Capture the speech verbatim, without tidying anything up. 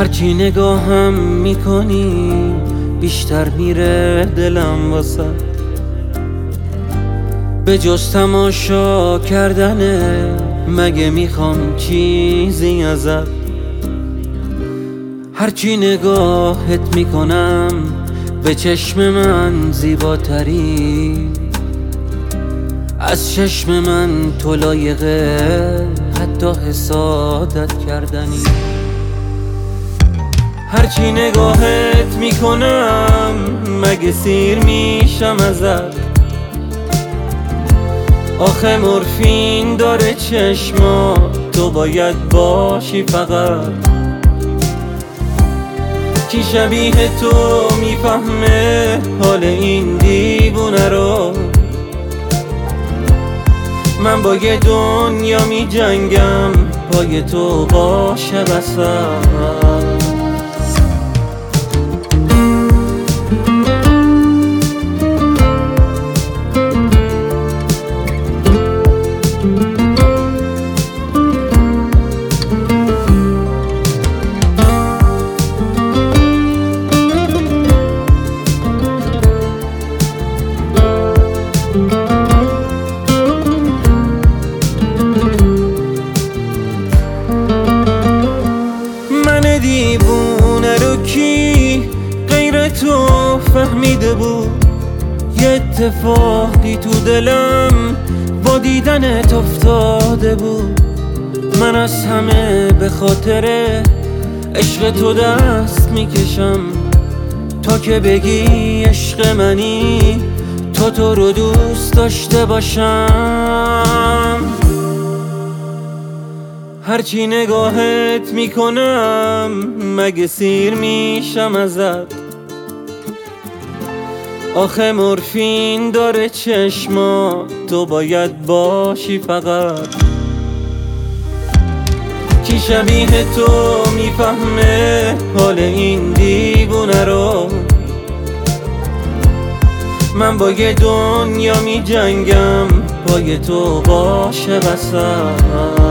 هرچی نگاهم میکنی بیشتر میره دلم واسه، به جز تماشا کردنه مگه میخوام چیزی ازت. هرچی نگاهت میکنم به چشم من زیباتری، از چشم من تو لایقه حتی حسادت کردنی. هرچی نگاهت میکنم مگه سیر میشم ازت. آخه مورفین داره چشما، تو باید باشی فقط. کی شبیه تو میفهمه حال این دیوونه رو؟ من با یه دنیا میجنگم پای تو باشه وسط. دیوونه رو کی غیر تو فهمیده بود؟ یه اتفاقی تو دلم با دیدنت افتاده بود. من از همه به خاطر عشق تو دست میکشم، تا که بگی عشق منی تو تو رو دوست داشته باشم. هرچی نگاهت میکنم مگه سیر میشم ازت. آخه مورفین داره چشما، تو باید باشی فقط. کی شبیه تو میفهمه حال این دیوونه رو؟ من با یه دنیا میجنگم پای تو باشه وسط.